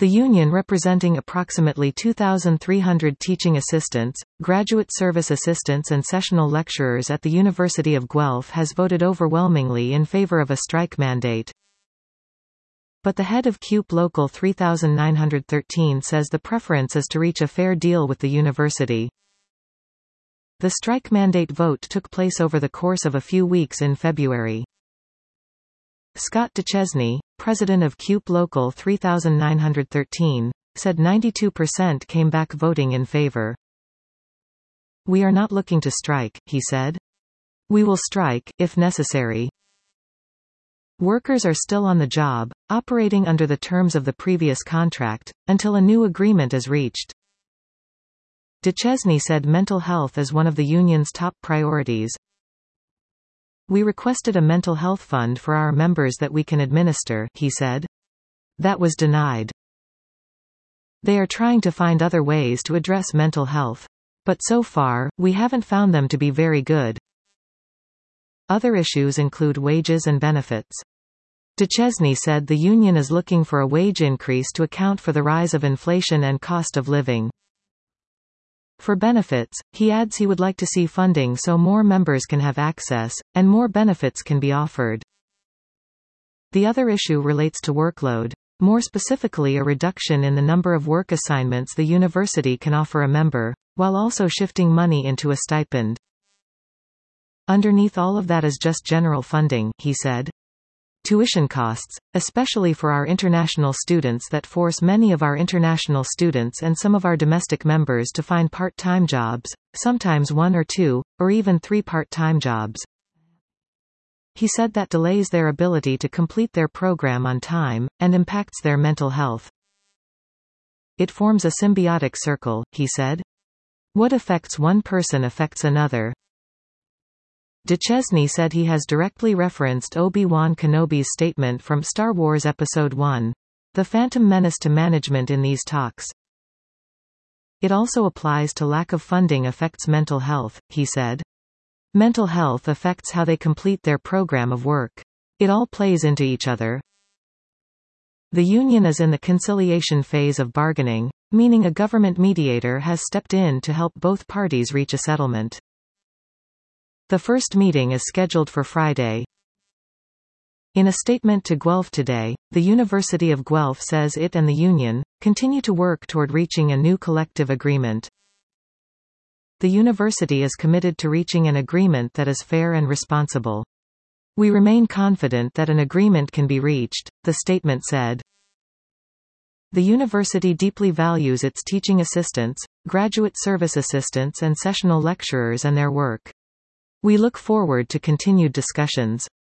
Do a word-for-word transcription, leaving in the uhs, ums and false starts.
The union, representing approximately two thousand three hundred teaching assistants, graduate service assistants and sessional lecturers at the University of Guelph, has voted overwhelmingly in favor of a strike mandate. But the head of C U P Local three thousand nine hundred thirteen says the preference is to reach a fair deal with the university. The strike mandate vote took place over the course of a few weeks in February. Scott Duchesne, president of C U P Local three thousand nine hundred thirteen, said ninety-two percent came back voting in favor. "We are not looking to strike," he said. "We will strike, if necessary." Workers are still on the job, operating under the terms of the previous contract, until a new agreement is reached. Duchesne said mental health is one of the union's top priorities. "We requested a mental health fund for our members that we can administer," he said. "That was denied. They are trying to find other ways to address mental health. But so far, we haven't found them to be very good." Other issues include wages and benefits. Duchesne said the union is looking for a wage increase to account for the rise of inflation and cost of living. For benefits, he adds he would like to see funding so more members can have access, and more benefits can be offered. The other issue relates to workload. More specifically, a reduction in the number of work assignments the university can offer a member, while also shifting money into a stipend. "Underneath all of that is just general funding," he said. "Tuition costs, especially for our international students, that force many of our international students and some of our domestic members to find part-time jobs, sometimes one or two, or even three part-time jobs." He said that delays their ability to complete their program on time, and impacts their mental health. "It forms a symbiotic circle," he said. "What affects one person affects another." Duchesne said he has directly referenced Obi-Wan Kenobi's statement from Star Wars Episode one, "The Phantom Menace," to management in these talks. "It also applies to lack of funding affects mental health," he said. "Mental health affects how they complete their program of work. It all plays into each other." The union is in the conciliation phase of bargaining, meaning a government mediator has stepped in to help both parties reach a settlement. The first meeting is scheduled for Friday. In a statement to Guelph Today, the University of Guelph says it and the union continue to work toward reaching a new collective agreement. The university is committed to reaching an agreement that is fair and responsible. "We remain confident that an agreement can be reached," the statement said. The university deeply values its teaching assistants, graduate service assistants and sessional lecturers and their work. "We look forward to continued discussions."